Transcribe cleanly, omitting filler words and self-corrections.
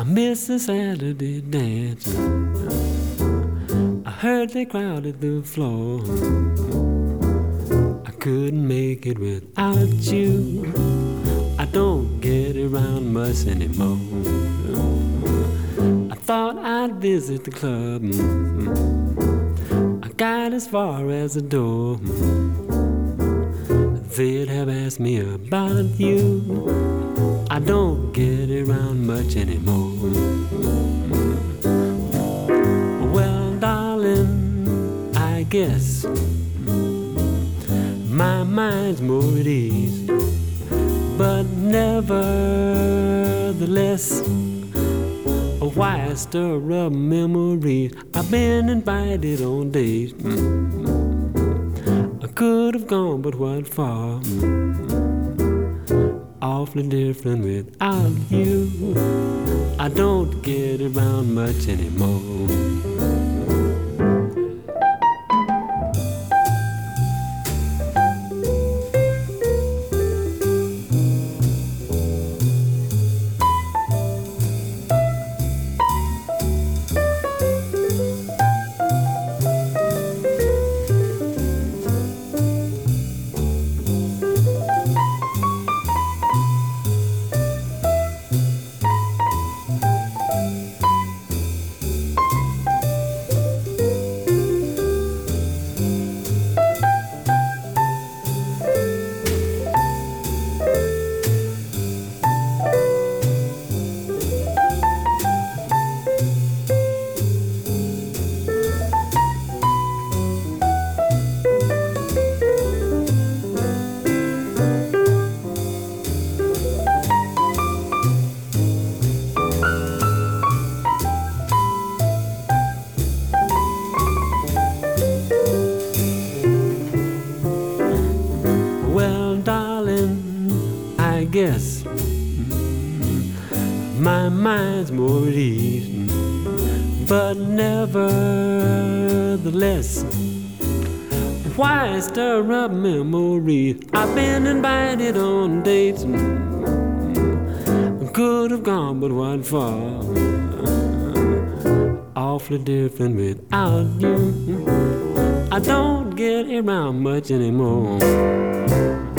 I miss the Saturday dance. I heard they crowded the floor. I couldn't make it without you. I don't get around much anymore. I thought I'd visit the club. I got as far as the door. They'd have asked me about you. I don't get around much anymore. Well, darling, I guess my mind's more at ease, but nevertheless, why stir up memories? I've been invited on dates. I could have gone, but what for? Awfully different without you. I don't get around much anymore. I guess my mind's more at ease, but nevertheless, why stir up memories? I've been invited on dates. Could have gone, but what for? Awfully different without you. I don't get around much anymore.